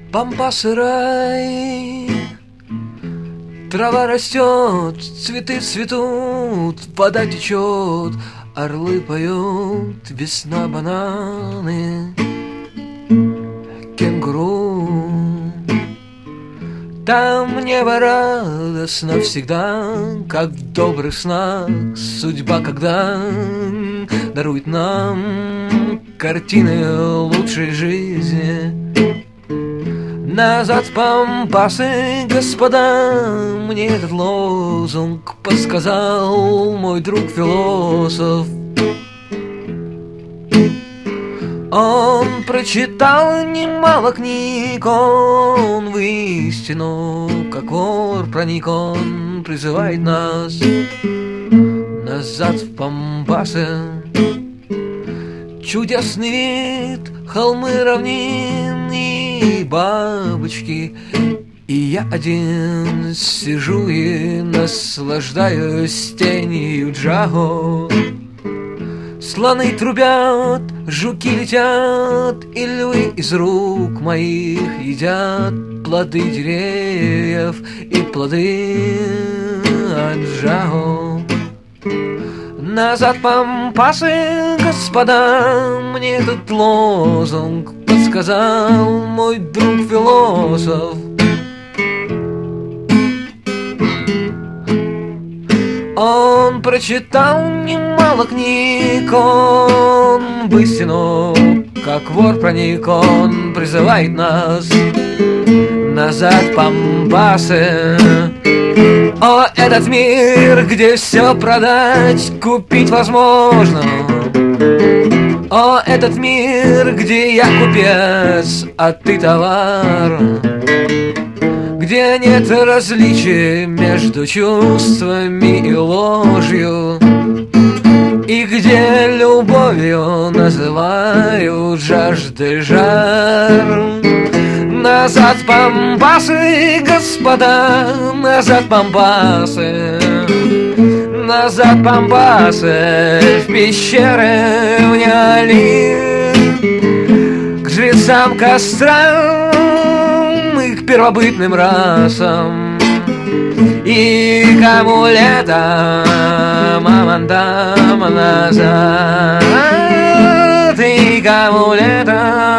Пампасы рай, трава растет, цветы цветут, вода течет, орлы поют, весна бананы, кенгуру. Там небо радостно всегда, как в добрых снах, судьба когда дарует нам картины лучшей жизни. Назад в Пампасы, господа, мне этот лозунг подсказал мой друг-философ. Он прочитал немало книг, он воистину, как вор проник, он призывает нас назад в Пампасы. Чудесный вид, холмы, равнины и бабочки, и я один сижу и наслаждаюсь тенью Джаго. Слоны трубят, жуки летят, и львы из рук моих едят плоды деревьев и плоды Джаго. Назад Пампасы, господа, мне этот лозунг подсказал мой друг-философ. Он прочитал немало книг, он в истину, как вор проник, он призывает нас назад в Пампасы. О, этот мир, где все продать, купить возможно. О, этот мир, где я купец, а ты товар, где нет различия между чувствами и ложью, и где любовью называют жаждой жар. Назад в Пампасы, господа, назад в Пампасы, назад в Пампасы, в пещеры, в неолит, к жрецам кострам и к первобытным расам, и к амулетам, амантам назад, и к амулетам,